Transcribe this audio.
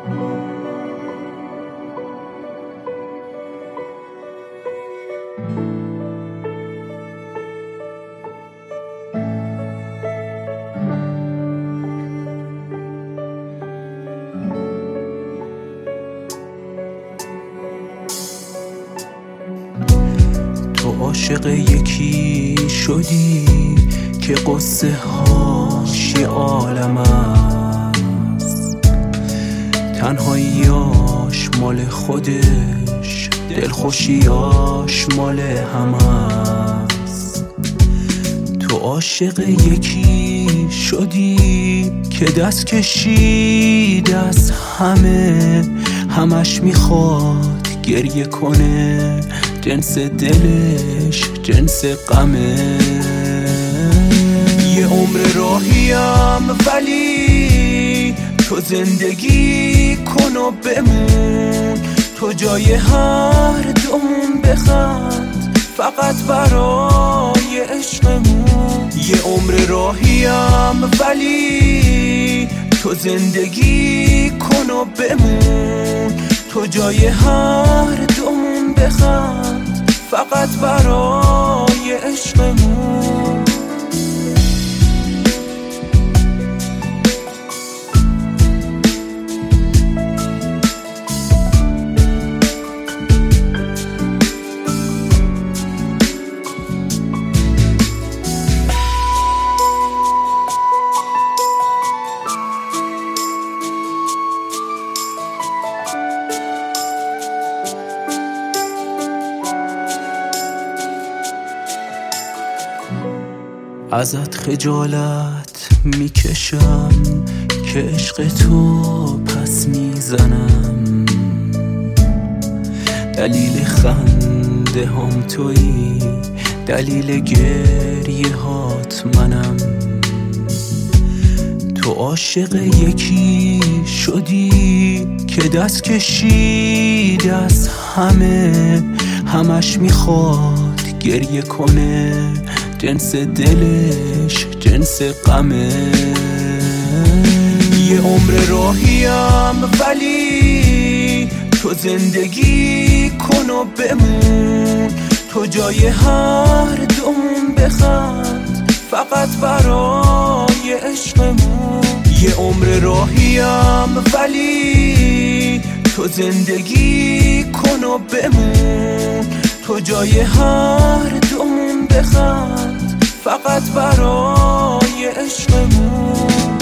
تو عاشق یکی شدی که قصه هاش یه عالم است، تنهاییاش مال خودش، دلخوشیاش مال همه است. تو عاشق یکی شدی که دست کشید از همش میخواد گریه کنه، جنس دلش جنس غمه. یه عمر راهیم ولی تو زندگی کن و بمون، تو جای هر دومون بخند فقط برای عشقمون. یه عمر راهیم ولی تو زندگی کن و بمون، تو جای هر دومون بخند فقط برای عشقمون. ازت خجالت میکشم که عشق تو پس میزنم، دلیل خنده هم تویی، دلیل گریه هات منم. تو عاشق یکی شدی که دست کشید از همش میخواد گریه کنه، جنس دلش جنس غمه. یه عمر راهیم ولی تو زندگی کن و بمون، تو جای هر دومون بخند فقط برای عشقمون. یه عمر راهیم ولی تو زندگی کن و بمون، تو جای هر دومون بخند فقط برای عشقمون.